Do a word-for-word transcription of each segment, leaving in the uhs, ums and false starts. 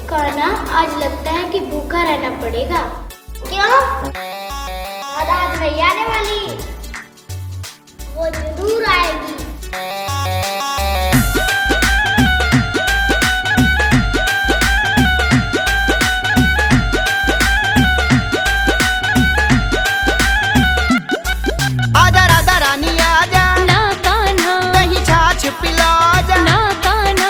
कान्हा, आज लगता है कि भूखा रहना पड़ेगा। क्यों? आज भैया आने वाली, वो जरूर आएगी। आजा राधा रानी आजा, ना कान्हा, दही छाछ पिला जा। ना कान्हा,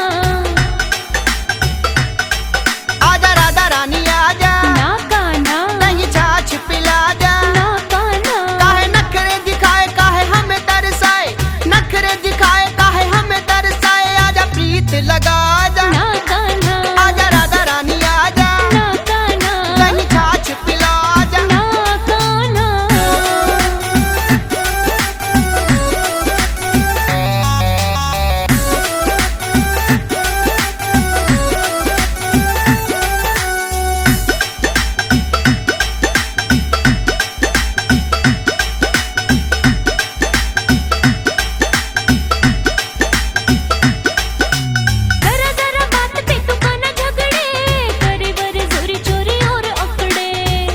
आजा राधा रानी आजा, ना कान्हा, दही छाछ पिला जा। ना कान्हा, काहे नखरे दिखाए, काहे हमें तरसाए, नखरे दिखाए काहे हमें तरसाए। आजा प्रीत लगा जा, ना कान्हा, आजा राधा रानी आजा, ना कान्हा, दही छाछ पिला जा। ना कान्हा। जरा जरा बात पे तू कान्हा झगड़े, करे वर जोरी चोरी और अकड़े।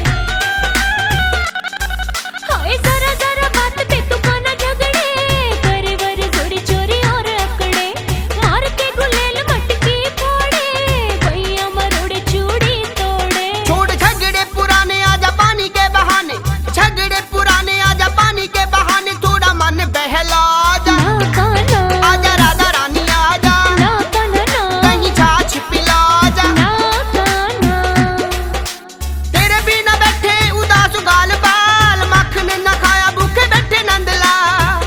हाय जरा जरा बात पे तू कान्हा झगड़े, करे वर जोरी चोरी और अकड़े। मार के गुलेल मटकी फोड़े, भैया मरोड़े चूड़ी तोड़े। छोड़ झगड़े पुराने, आजा पानी के बहाने, झगड़े पुराने आजा पानी के बहाने। थोड़ा मन बहला जा, ना कान्हा, आजा राधा रानी आजा, ना कान्हा, ना, दही छाछ पिला जा। ना कान्हा। तेरे बिना बैठे उदास गाल बाल, मक्खन न खाया भूखे बैठे नंदलाल।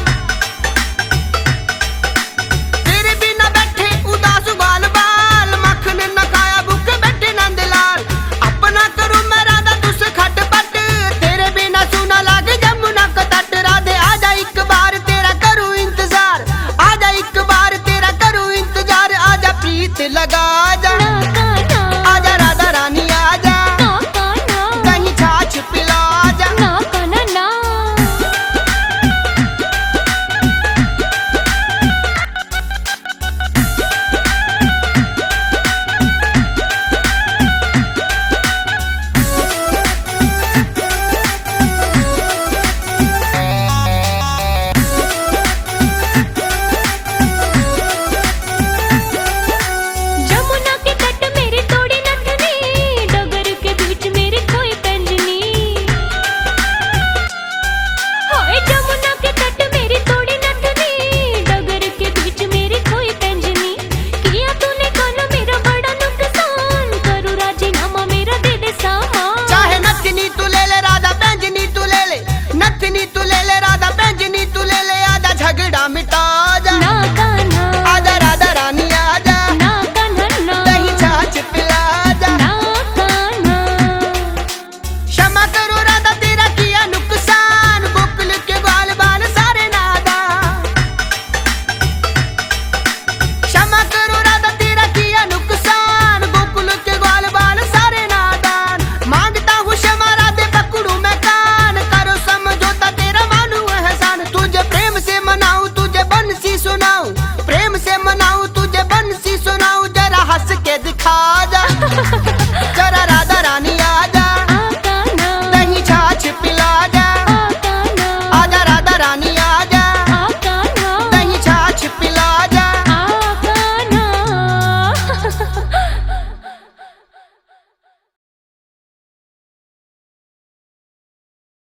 तेरे बिना बैठे उदास गाल बाल, मक्खन न खाया भूखे बैठे नंदलाल। अपना करूं मैं राधा तुझसे खटपट, तेरे बिना सुना लागे जमुना का तट। राधे आजा एक बार तेरा करूं इंतजार, आजा एक बार तेरा करूं इंतजार। आजा प्रीत लगा जा, ना कान्हा, आजा राधा रानी आजा, ना कान्हा, दही छाछ पिला जा। ना कान्हा, ना। जमुना के तट मेरी तोड़ी नथनी, डगर के बीच मेरी खोई पैंजनी। हाय जमुना के तट मेरी तोड़ी नथनी, डगर के बीच मेरी खोई पैंजनी। किया तूने कान्हा मेरा बड़ा नुकसान, करूँ राजीनामा मेरा दे दे सामान। चाहे नथनी तू ले ले, राधा पैंजनी तू ले ले, नथनी तू ले ले, राधा पैंजनी तू ले ले। आजा झगड़ा मिटा जा, ना कान्हा, आजा राधा रानी आजा, ना कान्हा, ना, दही छाछ पिला जा। ना कान्हा। क्षमा करो राधा तेरा किया नुकसान, गोकुल के बाल बाल सारे नादा। क्षमा करो राधा तेरा किया नुकसान, गोकुल के बाल बाल सारे नादान। मांगता हूँ क्षमा राधे पकड़ू मैं कान, करो समझौता तेरा मानू एहसान। तुझे प्रेम से मनाऊं, तुझे बंसी सुनाऊं, प्रेम से मनाऊं, तुझे बंसी सुनाऊं। जरा हंस के दिखा जा, जरा राधा रानी आजा, आ कान्हा, दही छाछ पिला जा। आ कान्हा, आजा राधा रानी आजा, आ कान्हा, दही छाछ पिला जा। आ कान्हा।